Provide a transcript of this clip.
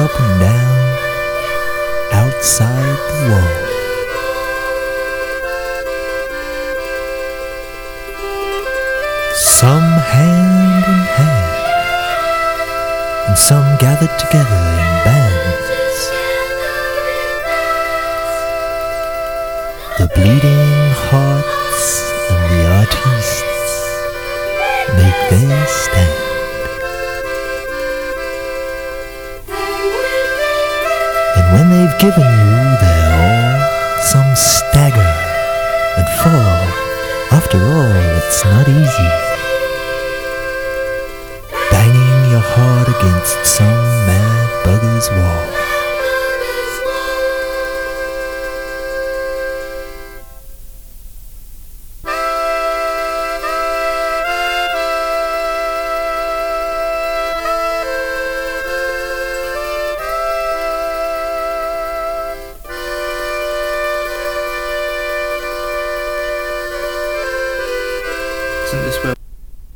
up and down outside the wall. Some hand in hand, and some gathered together in bands. The bleeding hearts and the artistes make their stand. And when they've given you their all, some stagger and fall. After all, it's not easy, banging your heart against some mad bugger's wall.